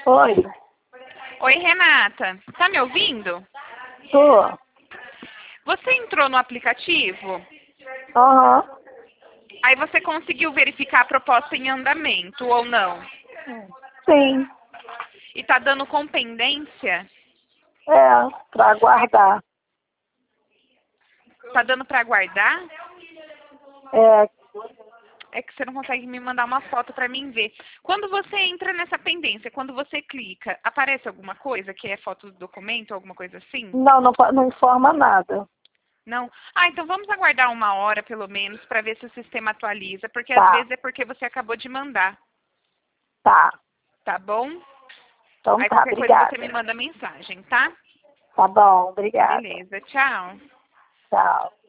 Oi, Oi, Renata. Tá me ouvindo? tô. Você entrou no aplicativo? Aham. Aí você conseguiu verificar a proposta em andamento ou não? Sim. E tá dando com pendência? É, pra aguardar. Tá dando para aguardar? É, É que você não consegue me mandar uma foto para mim ver. Quando você entra nessa pendência, quando você clica, aparece alguma coisa que é foto do documento, alguma coisa assim? não informa nada. Não? Ah, então vamos aguardar 1 hora pelo menos para ver se o sistema atualiza, porque às Tá, vezes é porque você acabou de mandar, tá. tá bom? Então Aí tá, qualquer coisa você me obrigada. manda mensagem, tá? Tá bom, obrigada. Beleza, tchau. Tchau.